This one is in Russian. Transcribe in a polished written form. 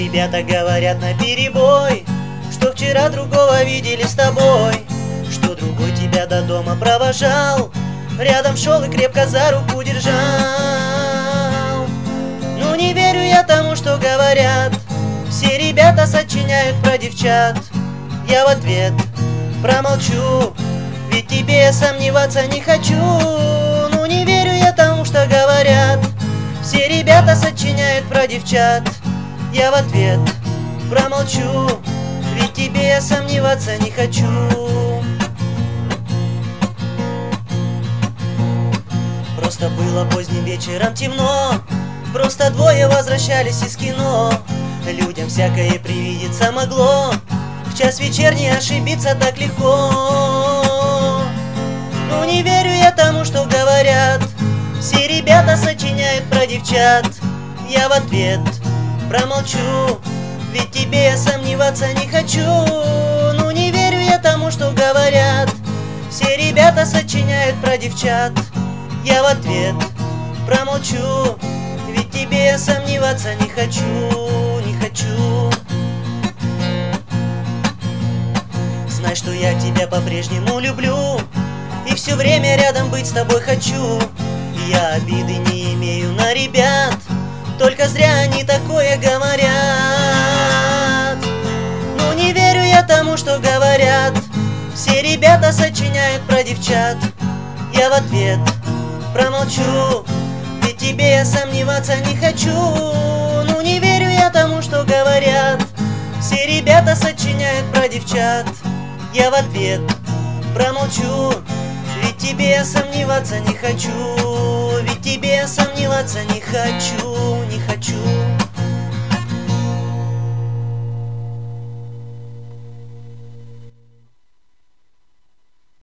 ребята говорят наперебой, что вчера другого видели с тобой, что другой тебя до дома провожал, рядом шел и крепко за руку держал. Ну не верю я тому, что говорят, все ребята сочиняют про девчат. Я в ответ промолчу, ведь тебе я сомневаться не хочу. Ну не верю я тому, что говорят, все ребята сочиняют про девчат. Я в ответ промолчу, ведь тебе я сомневаться не хочу. Просто было поздним вечером темно, просто двое возвращались из кино. Людям всякое привидеться могло, в час вечерний ошибиться так легко. Ну не верю я тому, что говорят, все ребята сочиняют про девчат. Я в ответ промолчу, ведь тебе я сомневаться не хочу. Ну не верю я тому, что говорят, все ребята сочиняют про девчат. Я в ответ промолчу, ведь тебе я сомневаться не хочу, не хочу. Знай, что я тебя по-прежнему люблю, и все время рядом быть с тобой хочу. Я обиды не имею на ребят, только зря они такое говорят. Ну не верю я тому, что говорят, все ребята сочиняют про девчат. Я в ответ промолчу, ведь тебе я сомневаться не хочу. Ну не верю я тому, что говорят, все ребята сочиняют про девчат. Я в ответ промолчу, ведь тебе я сомневаться не хочу. Ведь тебе я сомневаться не хочу, не хочу.